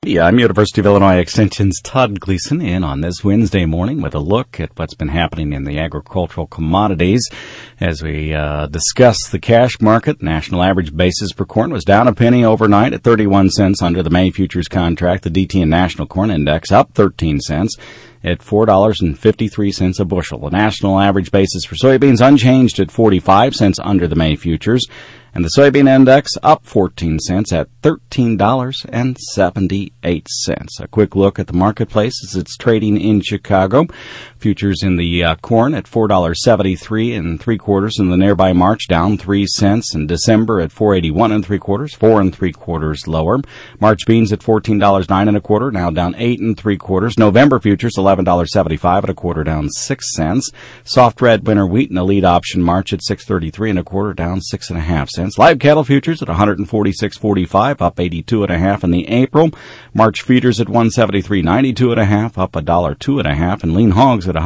Yeah, I'm University of Illinois Extension's Todd Gleason in on this Wednesday morning with a look at what's been happening in the agricultural commodities. As we discuss the cash market, national average basis per corn was down a penny overnight at 31 cents under the May futures contract. The DTN National Corn Index up 13 cents at $4.53 a bushel. The national average basis for soybeans unchanged at 45 cents under the May futures. And the soybean index up 14 cents at $13.78. A quick look at the marketplace as it's trading in Chicago. Futures in the corn at $4.73 3/4 in the nearby March, down 3 cents. In December at $4.81 3/4, 4 3/4 lower. March beans at $14.09 1/4, now down 8 3/4. November futures $11.75 1/4, down 6 cents. Soft red winter wheat in the lead option March at $6.33 1/4, down 6 1/2 cents. Live cattle futures at $146.45, up 82 1/2 in the April. March feeders at $173.92 1/2, up $1.02 1/2, and lean hogs at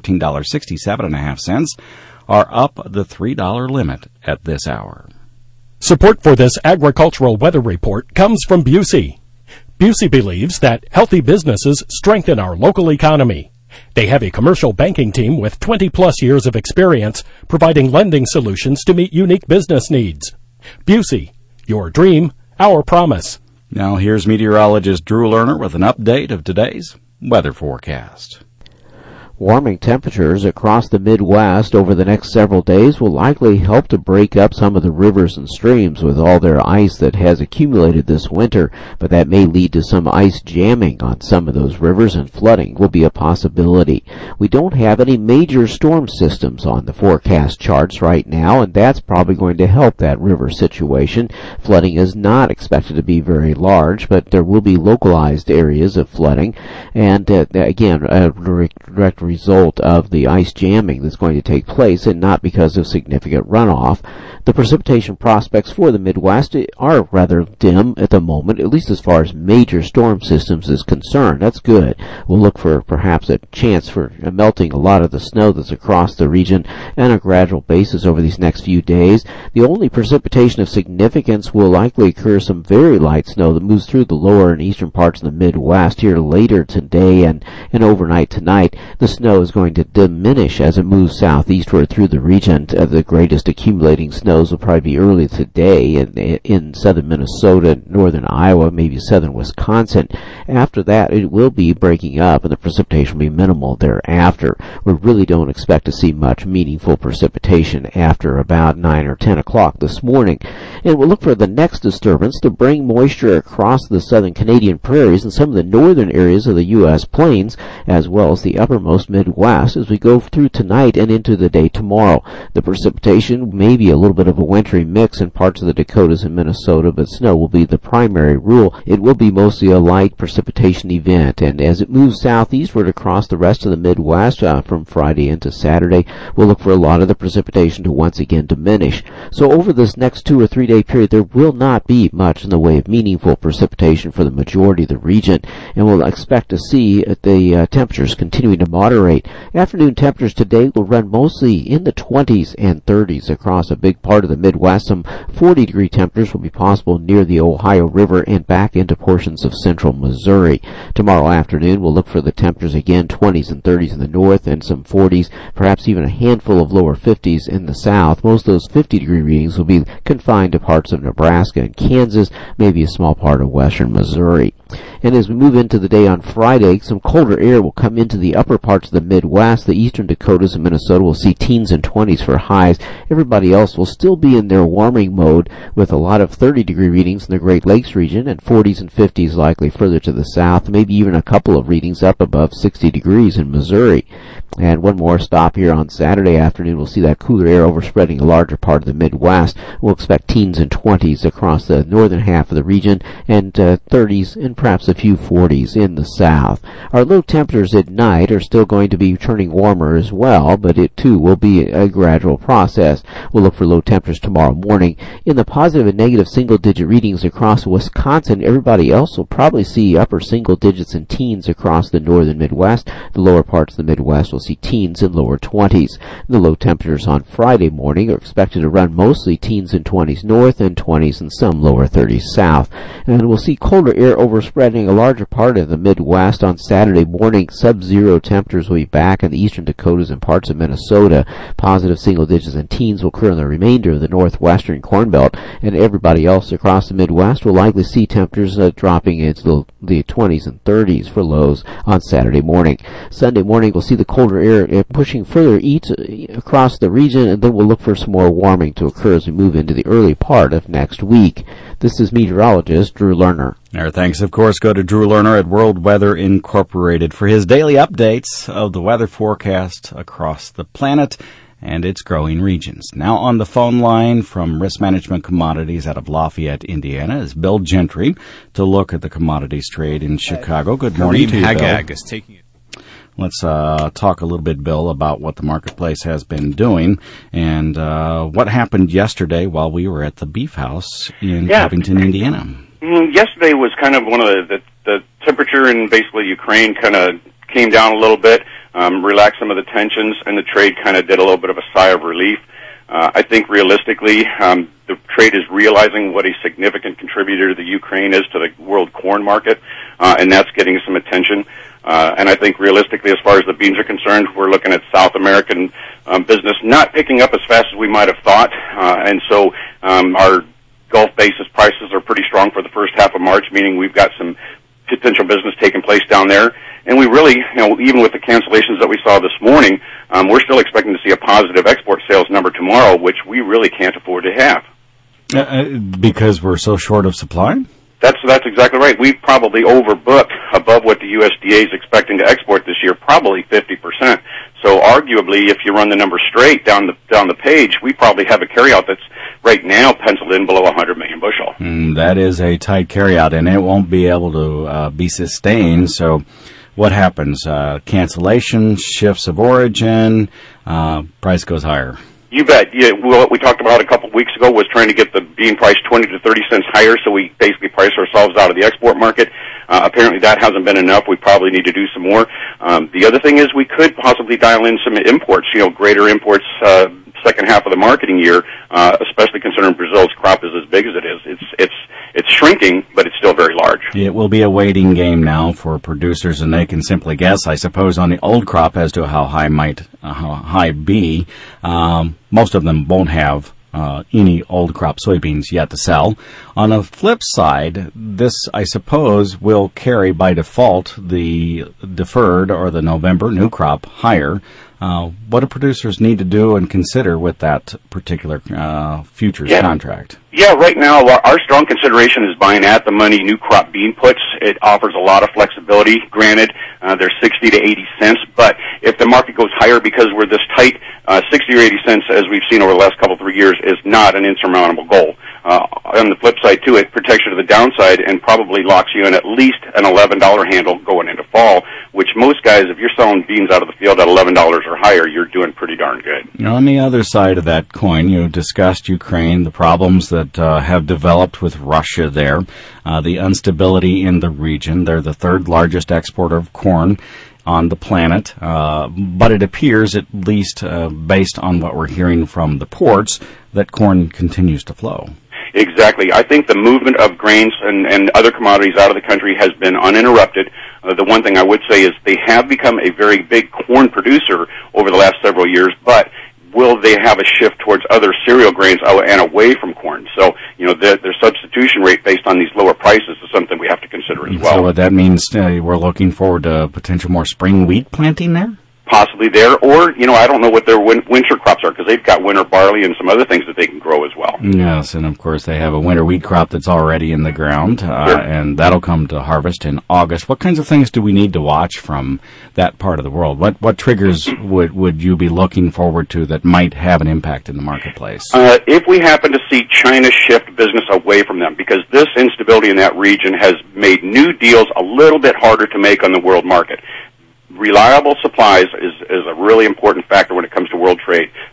$114.67 1/2 are up the $3 limit at this hour. Support for this agricultural weather report comes from Busey. Busey believes that healthy businesses strengthen our local economy. They have a commercial banking team with 20-plus years of experience providing lending solutions to meet unique business needs. Busey, your dream, our promise. Now here's meteorologist Drew Lerner with an update of today's weather forecast. Warming temperatures across the Midwest over the next several days will likely help to break up some of the rivers and streams with all their ice that has accumulated this winter, but that may lead to some ice jamming on some of those rivers, and flooding will be a possibility. We don't have any major storm systems on the forecast charts right now, and that's probably going to help that river situation. Flooding is not expected to be very large, but there will be localized areas of flooding, and again, a direct result of the ice jamming that's going to take place, and not because of significant runoff. The precipitation prospects for the Midwest are rather dim at the moment, at least as far as major storm systems is concerned. That's good. We'll look for perhaps a chance for melting a lot of the snow that's across the region on a gradual basis over these next few days. The only precipitation of significance will likely occur some very light snow that moves through the lower and eastern parts of the Midwest here later today and overnight tonight. The snow is going to diminish as it moves southeastward through the region. The greatest accumulating snows will probably be early today in southern Minnesota, northern Iowa, maybe southern Wisconsin. After that, it will be breaking up, and the precipitation will be minimal thereafter. We really don't expect to see much meaningful precipitation after about 9 or 10 o'clock this morning. And we'll look for the next disturbance to bring moisture across the southern Canadian prairies and some of the northern areas of the U.S. plains, as well as the uppermost Midwest as we go through tonight and into the day tomorrow. The precipitation may be a little bit of a wintry mix in parts of the Dakotas and Minnesota, but snow will be the primary rule. It will be mostly a light precipitation event, and as it moves southeastward across the rest of the Midwest from Friday into Saturday, we'll look for a lot of the precipitation to once again diminish. So over this next 2 or 3 day period, there will not be much in the way of meaningful precipitation for the majority of the region, and we'll expect to see the temperatures continuing to moderate. Afternoon temperatures today will run mostly in the 20s and 30s across a big part of the Midwest. Some 40-degree temperatures will be possible near the Ohio River and back into portions of central Missouri. Tomorrow afternoon, we'll look for the temperatures again, 20s and 30s in the north and some 40s, perhaps even a handful of lower 50s in the south. Most of those 50-degree readings will be confined to parts of Nebraska and Kansas, maybe a small part of western Missouri. And as we move into the day on Friday, some colder air will come into the upper parts of the Midwest. The eastern Dakotas and Minnesota will see teens and 20s for highs. Everybody else will still be in their warming mode with a lot of 30-degree readings in the Great Lakes region and 40s and 50s likely further to the south, maybe even a couple of readings up above 60 degrees in Missouri. And one more stop here on Saturday afternoon. We'll see that cooler air overspreading a larger part of the Midwest. We'll expect teens and 20s across the northern half of the region and 30s and perhaps a few 40s in the south. Our low temperatures at night are still going to be turning warmer as well, but it too will be a gradual process. We'll look for low temperatures tomorrow morning. In the positive and negative single-digit readings across Wisconsin, everybody else will probably see upper single digits and teens across the northern Midwest. The lower parts of the Midwest will we'll see teens and lower 20s. The low temperatures on Friday morning are expected to run mostly teens and 20s north and 20s and some lower 30s south. And we'll see colder air overspreading a larger part of the Midwest on Saturday morning. Sub-zero temperatures will be back in the eastern Dakotas and parts of Minnesota. Positive single digits and teens will occur in the remainder of the northwestern Corn Belt, and everybody else across the Midwest will likely see temperatures dropping into the 20s and 30s for lows on Saturday morning. Sunday morning we'll see the colder air pushing further east across the region, and then we'll look for some more warming to occur as we move into the early part of next week. This is meteorologist Drew Lerner. Our thanks, of course, go to Drew Lerner at World Weather Incorporated for his daily updates of the weather forecast across the planet and its growing regions. Now on the phone line from Risk Management Commodities out of Lafayette, Indiana, is Bill Gentry to look at the commodities trade in Chicago. Good morning to you, Bill. Hagag is taking it. Let's talk a little bit, Bill, about what the marketplace has been doing and what happened yesterday while we were at the Beef House in Covington, Indiana. Yesterday was kind of one of the temperature in basically Ukraine kind of came down a little bit, relaxed some of the tensions, and the trade kind of did a little bit of a sigh of relief. I think realistically, the trade is realizing what a significant contributor to the Ukraine is to the world corn market, and that's getting some attention. And I think realistically, as far as the beans are concerned, we're looking at South American business not picking up as fast as we might have thought, and so our Gulf basis prices are pretty strong for the first half of March, meaning we've got some potential business taking place down there. And we really, even with the cancellations that we saw this morning, we're still expecting to see a positive export sales number tomorrow, which we really can't afford to have. Because we're so short of supply? That's exactly right. We've probably overbooked above what the USDA is expecting to export this year, probably 50%. So arguably, if you run the numbers straight down the page, we probably have a carryout that's right now penciled in below 100 million bushel. That is a tight carryout, and it won't be able to be sustained. So what happens? Cancellation, shifts of origin, price goes higher. You bet. Yeah, what we talked about a couple of weeks ago was trying to get the bean price 20 to 30 cents higher, so we basically price ourselves out of the export market. Apparently that hasn't been enough. We probably need to do some more. The other thing is we could possibly dial in some imports, greater imports second half of the marketing year, especially considering Brazil's crop is as big as it is. It's shrinking, but it's still very large. It will be a waiting game now for producers, and they can simply guess, I suppose, on the old crop as to how high be. Most of them won't have any old crop soybeans yet to sell. On the flip side, this, I suppose, will carry by default the deferred or the November new crop higher. What do producers need to do and consider with that particular futures contract? Yeah, right now our strong consideration is buying at the money new crop bean puts. It offers a lot of flexibility. Granted, they're 60 to 80 cents, but if the market goes higher because we're this tight, 60 or 80 cents, as we've seen over the last couple, 3 years, is not an insurmountable goal. On the flip side, too, it protects you to the downside and probably locks you in at least an $11 handle going into fall, which most guys, if you're selling beans out of the field at $11 or higher, you're doing pretty darn good. On the other side of that coin, you discussed Ukraine, the problems that have developed with Russia there, the instability in the region. They're the third largest exporter of corn on the planet, but it appears, at least based on what we're hearing from the ports, that corn continues to flow. Exactly. I think the movement of grains and other commodities out of the country has been uninterrupted. The one thing I would say is they have become a very big corn producer over the last several years, but will they have a shift towards other cereal grains and away from corn? So, their substitution rate based on these lower prices is something we have to consider as well. So what that means, we're looking forward to potential more spring wheat planting there? Possibly there, or, I don't know what their winter crops are, because they've got winter barley and some other things that they can grow as well. Yes, and of course they have a winter wheat crop that's already in the ground, sure. And that'll come to harvest in August. What kinds of things do we need to watch from that part of the world? What triggers would you be looking forward to that might have an impact in the marketplace? If we happen to see China shift business away from them, because this instability in that region has made new deals a little bit harder to make on the world market. Reliable supplies is a really important factor when it comes to world trade.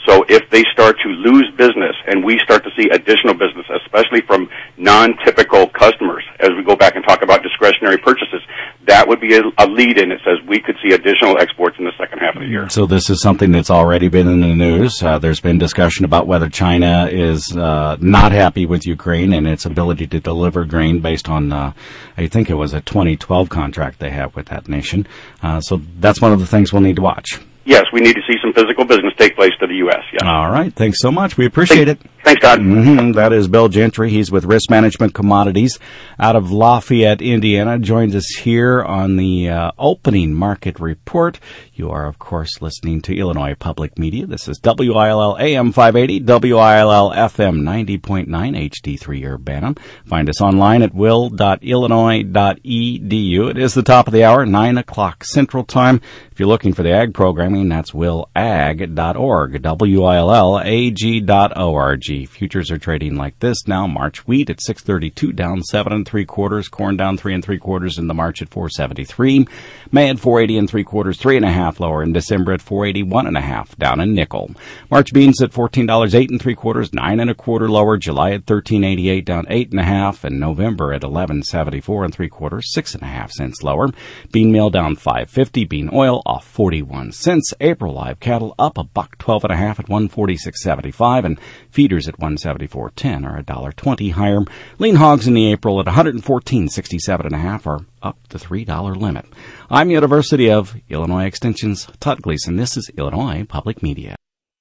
So if they start to lose business and we start to see additional business, especially from non-typical customers, as we go back and talk about discretionary purchases, that would be a lead-in that says we could see additional exports in the second half of the year. So this is something that's already been in the news. There's been discussion about whether China is not happy with Ukraine and its ability to deliver grain based on, I think it was a 2012 contract they have with that nation. So that's one of the things we'll need to watch. Yes, we need to see some physical business take place to the U.S., yes. All right. Thanks so much. We appreciate it. Thanks, Todd. Mm-hmm. That is Bill Gentry. He's with Risk Management Commodities out of Lafayette, Indiana. Joins us here on the opening market report. You are, of course, listening to Illinois Public Media. This is WILL AM 580, WILL FM 90.9, HD3 Urbana. Find us online at will.illinois.edu. It is the top of the hour, 9 o'clock Central Time. If you're looking for the ag programming, that's willag.org, WILLAG.org. Futures are trading like this now. March wheat at 632, down 7 3/4. Corn down 3 3/4 in the March at 473. May at 480 3/4, 3.5 lower. In December at 481.5, down in nickel. March beans at $14, 8 3/4, 9 1/4 lower. July at 13.88, down 8.5, and November at 11.74 3/4, 6.5 cents lower. Bean meal down 5.50. Bean oil off 41 cents. April live cattle up $1.12.5 at 146.75, and feeders at 174.10 or $1.20 higher. Lean hogs in the April at 114.67.5 are up the $3 limit. I'm University of Illinois Extension's Todd Gleason. This is Illinois Public Media.